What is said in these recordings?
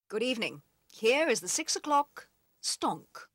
Good evening. Here is the 6 o'clock stonk.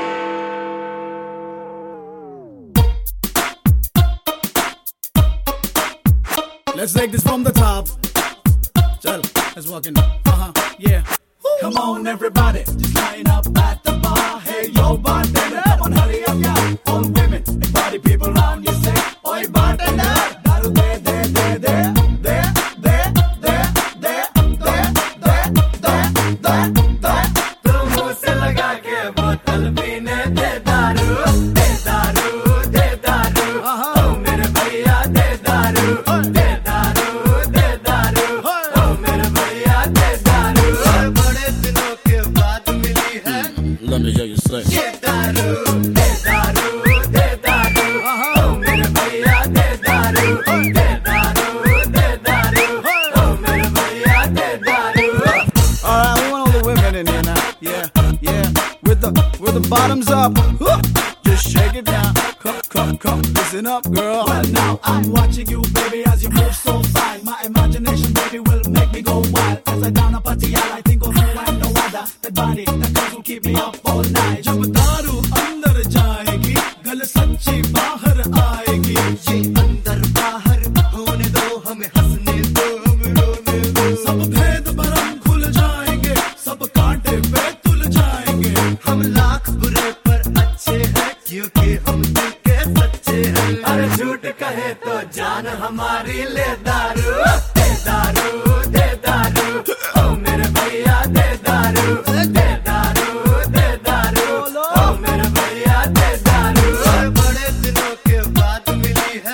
Let's take this from the top. Chal, let's walk in. Yeah. Come on, everybody, just line up at the bar. Hey, yo, bartender, come on, hurry up, yeah. All women and party people round you say, oi, bartender, daru de, de, de, de, de, de, de, de, de, de, de, de. Tu मुंह से लगा के बोतल पीने दे दारू, दे दारू, दे दारू. ओ मेरे भैया दे दारू, दे दारू, दे दारू. ओ मेरे भैया दे दारू. बड़े दिनों के बाद मिली है. Let me hear you say. ये दारू, दे दारू, दे दारू. ओ मेरे भैया दे दारू, दे दारू, दे दारू. ओ मेरे भैया दे दारू. All right, we want all the women in here now. Yeah, yeah. With the bottoms up. Just shake it down. Come, listen up, girl. Well, now I'm watching you, baby, as you move so fine. My imagination, baby, will make me go wild. As I down a Patiala, I think of you and no other. That body, that girl will keep me up all night. जब दारू अंदर जाएगी, गल सच्ची बाहर आएगी. ये अंदर बाहर होने दो, हमें हंसने दो, हमें रोने दो. सब भेद भरम खुल जाएंगे, सब कांटे पे तुल जाएंगे. हम लाख बुरे पर अच्छे हैं, क्योंकि हम दिल के सच्चे हैं. अरे झूठ कहे तो जान हमारी ले दारू, दे दारू, दे दारू. ओ मेरे भैया दे दारू, दे दारू, दे दारू. ओ मेरे भैया दे दारू. बड़े दिनों के बाद मिली है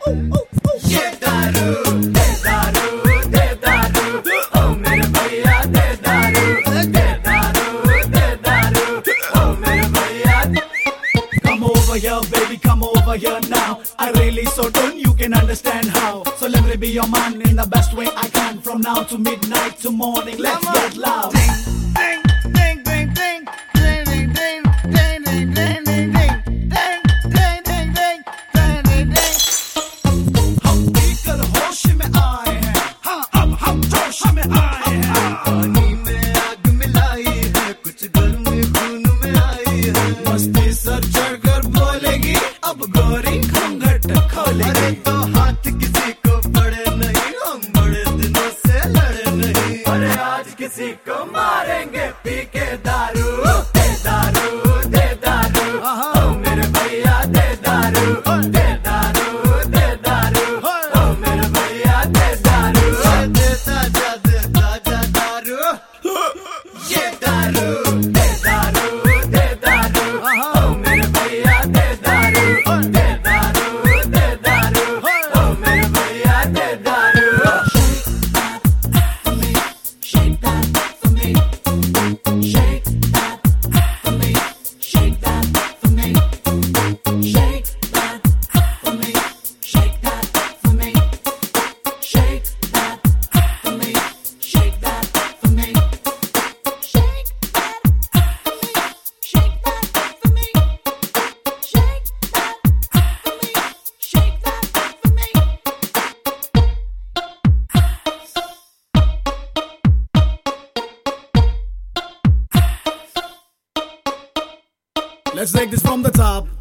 ये दारू, दे दारू, दे दारू. ओ मेरे भैया दे दारू, दे दारू, दे दारू. ओ मेरे भैया. Come over here, baby, come over here now. I really so done, you can understand how. So let me be your man in the best way I can. From now to midnight to morning, let's get loud. Ding, ding, ding, ding, ding, ding, ding, ding, ding, ding, ding, ding, ding, ding, ding, ding, ding, ding. हम पीकर होश में आए हैं, हाँ अब हम जोश में आए हैं. पानी में आग मिलाई है, कुछ गर्म खून में आई है. मस्ती सर चढ़कर बोलेगी, अब गोरी घूंघट खोलेगी. अरे तो हाथ किसी को पड़े नहीं, हम बड़े दिनों से लड़े नहीं. अरे आज किसी को मारेंगे पी के दारू, दे दारू, दे दारू. ओ मेरे भैया दे दारू, दे दारू, दे दारू. ओ मेरे भैया दे दारू. देता जा दारू, ये दारू, दे दारू, दे दारू. ओ मेरे भैया दे दारू, दे दारू, दे दारू. ओ मेरे भैया दे दारू. Shake that for me, shake that for me, shake that for me, shake that for me, shake that for me, shake that for me, shake that for me, shake that for me, shake that for me, shake that for me. Let's take this from the top.